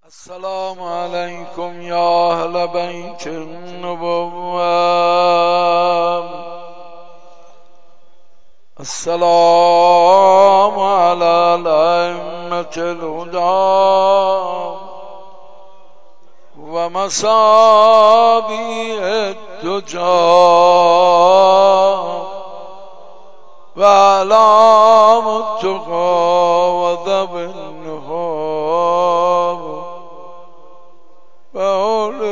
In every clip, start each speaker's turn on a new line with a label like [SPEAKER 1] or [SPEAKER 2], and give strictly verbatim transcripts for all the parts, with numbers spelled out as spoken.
[SPEAKER 1] السلام علیکم یا اهل بیت النبوة. السلام علی الائمة الهدى و مصابیح الدجى و اعلام التقى و ذوی النهى و اول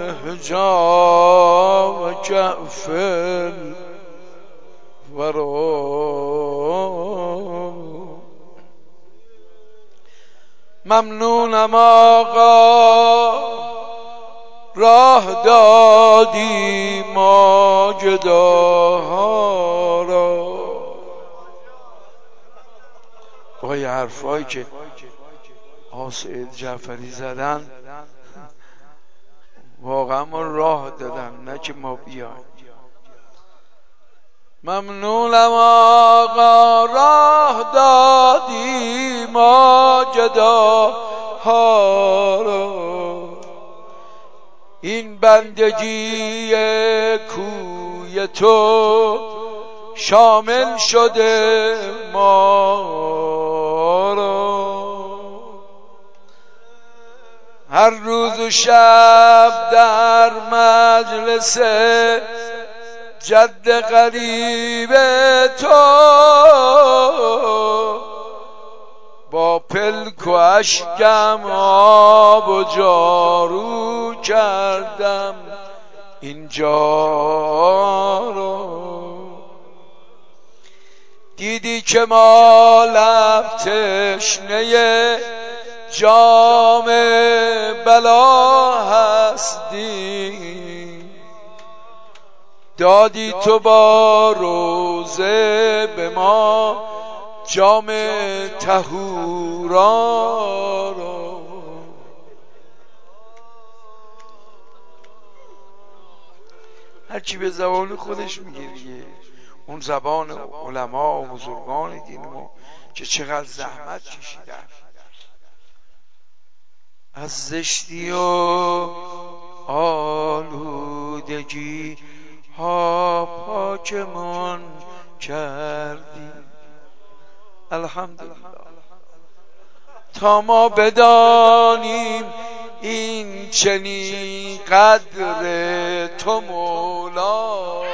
[SPEAKER 1] الحجاب و کأف الورى. ممنونم آقا راه دادی ماجداها را. با یه حرفایی که آقا سید جعفری زدن واقعا ما راه دادن، نه که ما بیایم. ممنونم آقا راه دادی ماجداها را. این بندگی کوی تو شامل شده ما را. هر روز و شب در مجلس جد غریب تو با پلک و اشکم آب و جارو کردم اینجا رو. دیدی که ما لب تشنه جام بلا هستی، دادی تو با روزه به ما جام طهورا را. هرچی به زبان خودش میگه دیگه، اون زبان علما و بزرگان دین ما که چقدر زحمت کشیدن از زشتی و آلودگی ها پاکمون کردی. الحمدلله تا ما بدانیم این چنین قدر تو مولا.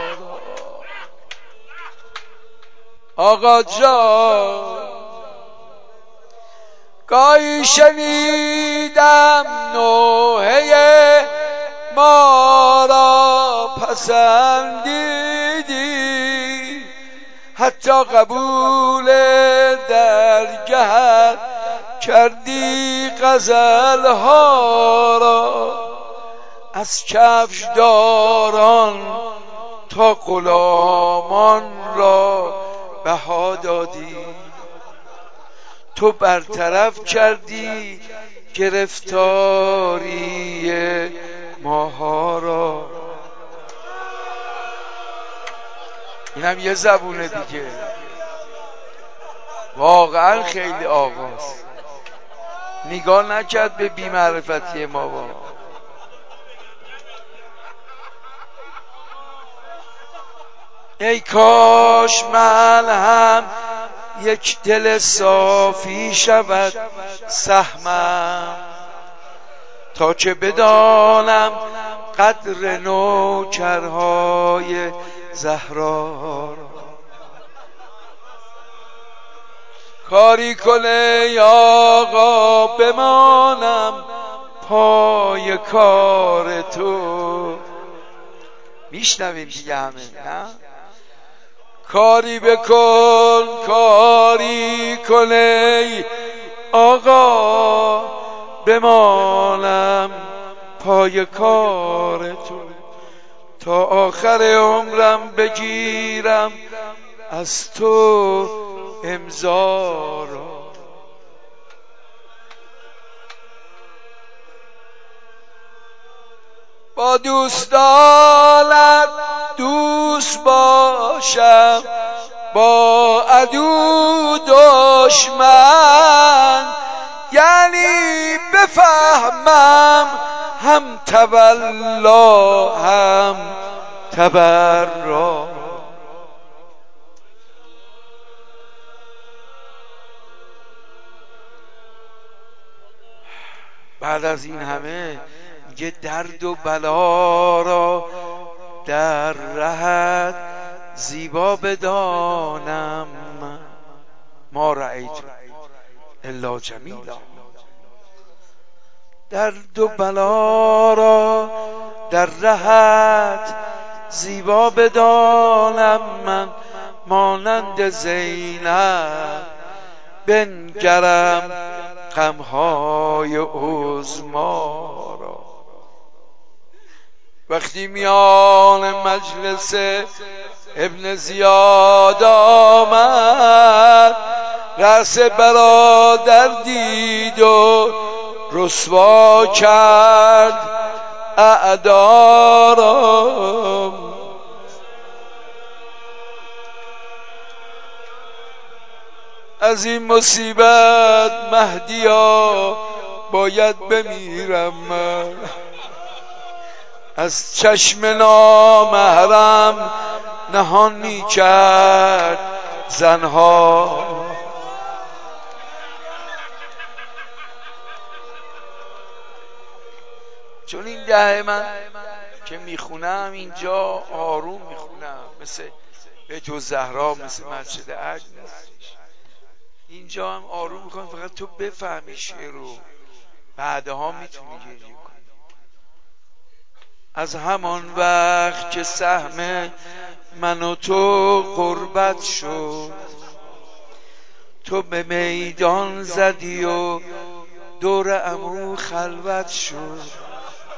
[SPEAKER 1] آقا جان گاهی شنیدم نوحه ما را پسندیدی، حتی قبول درگهر کردی غزلها را. از کفش داران تا غلامان را بها دادی، تو برطرف کردی گرفتاری ماها را. اینم یه زبونه دیگه، واقعا خیلی آقاست. نگاه نکرد به بی‌معرفتی ما با. ای کاش من هم یک دل صافی شود سهمم، تا که بدانم قدر نوکرهای زهرا را. کاری کنه یا آقا بمانم پای کار تو. میشنویم دیگه همه، نه؟ کاری بکن کاری کنه آقا بمانم پای کار تو، تا آخر عمرم بگیرم از تو امضا را. با دوستانت دوست باشم، با عدو دشمن یعنی بفهمم هم تولا هم تبرا. بعد از این همه میگه درد و بلا را در رهت زیبا بدانم، ما رأیت الا جمیلا. درد و بلا را در رهت زیبا بدانم، من مانند زینب بنگرم غمهای عظما را. وقتی میان مجلس ابن زیاد آمد، رأس برادر دید و رسوا کرد اعدا را. از این مصیبت مهدیا باید بمیرم من، از چشم نامحرم نهان می کرد زنها. چون این دهه من که میخونم اینجا آروم میخونم، مثل بیت الزهرا، مثل مسجد عقل نیستش. اینجا هم آروم میکنم، فقط تو بفهمی شعر رو، بعدها میتونی گریه کنی. از همان وقت که سهم من و تو قربت شد، تو به میدان زدی و دور عمو خلوت شد.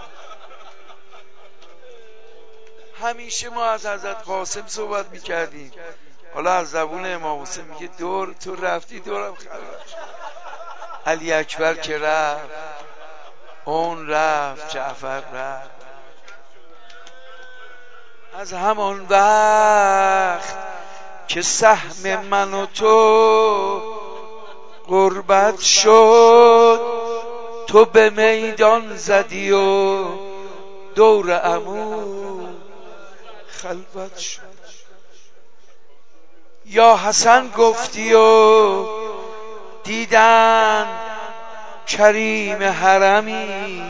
[SPEAKER 1] همیشه ما از حضرت قاسم صحبت میکردیم، حالا از زبون امام حسین میگه دور تو رفتی دورم خلوت شد. علی اکبر که رفت اون رفت، جعفر رفت. از همان وقت که سهم من و تو قربت شد، تو به میدان زدی و دور عمو خلوت شد. یا حسن گفتی و دیدن کریم حرمی،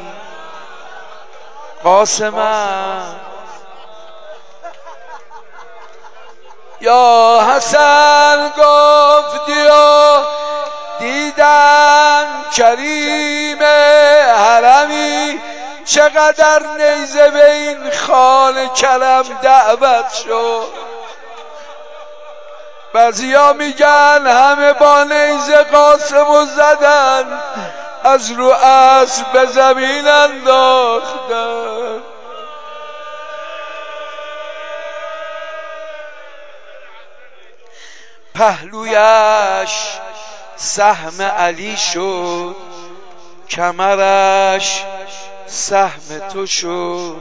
[SPEAKER 1] قاسمم. یا حسن گفتی و دیدن کریم حرمی، چقدر نیزه به این خانه کرم دعوت شد. بعضیا میگن همه با نیزه قاسمو زدن، از رو اسب به زمین انداختن. پهلویش سهم علی شد، کمرش سهم تو شد،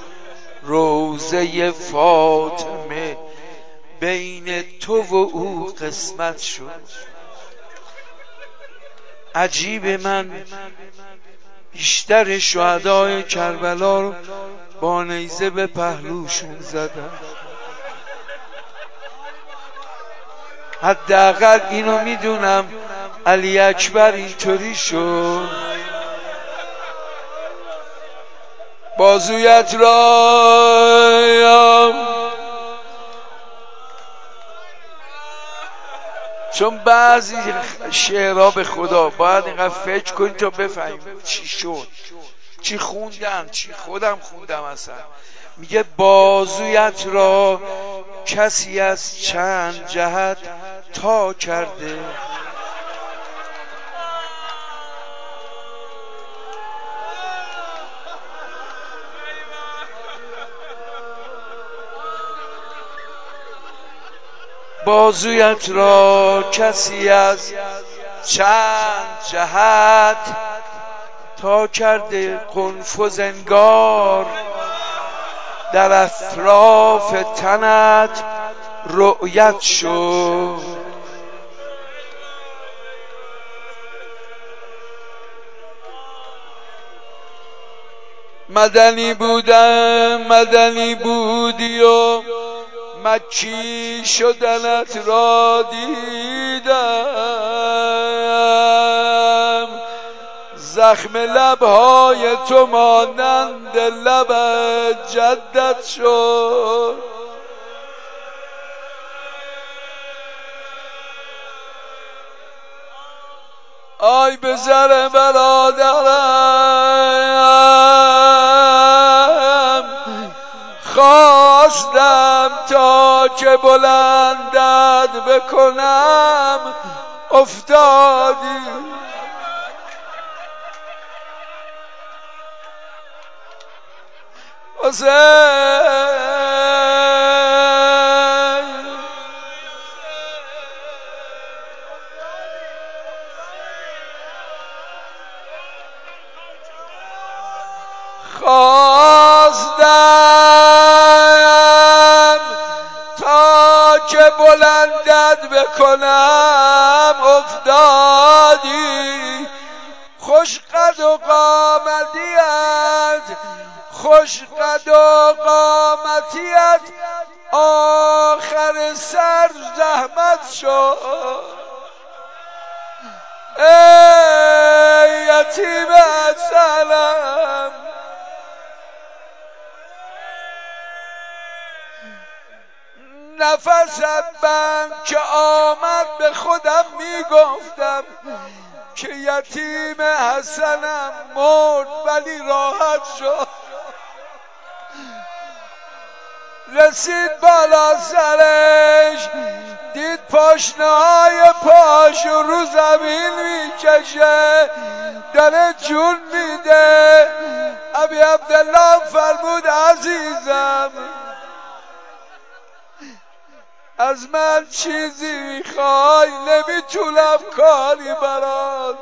[SPEAKER 1] روزه فاطمه بین تو و او قسمت شد. عجیب، من بیشتر شهدای کربلا رو با نیزه به پهلوشون زدم. حداقل اینو میدونم علی اکبر اینطوری شد. بازویت را، چون بعضی شعرها به خدا باید اینقدر فکر کنی تا بفهمی چی شد، چی خوندم، چی خودم خوندم. اصلا میگه بازویت را کسی از چند جهت تا کرده، بازویت را کسی از چند جهت تا کرده، قنفذ انگار در اطراف تنت رؤیت شد. مدنی بودم مدنی بودی و مکی شدنت را دیدم، زخم لبهای تو مانند لب جدت شد. آی به زر برادرم خواستم تا که بلندت بکنم افتادی. حسین خواستم تا که بلندت بکنم افتادی. خوش قد و قامتیت خوش قد و قامتیت آخر سر زحمت شد. ای یتیم سلام نفست بند که آمد به خودم میگفتم که یتیم حسنم مرد ولی راحت شد. رسید بالا سرش دید پاشنه های پاش رو زمین میکشه داره جون میده. ابی عبدالله فرمود عزیزم از من چیزی میخوای؟ نمیتونم کاری برات.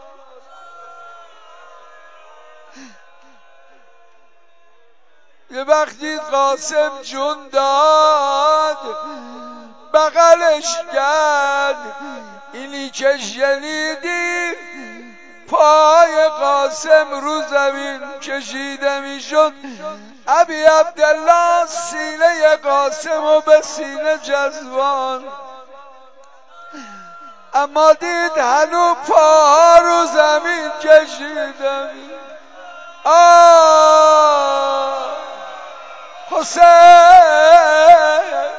[SPEAKER 1] یه وقتی قاسم جون داد بغلش کرد، اینی که شنیدی پای قاسم رو زمین کشیده میشد. ابی عبدالله سینه قاسم و به سینه جذبان، اما دید هنو پاها رو زمین کشیده. آه حسین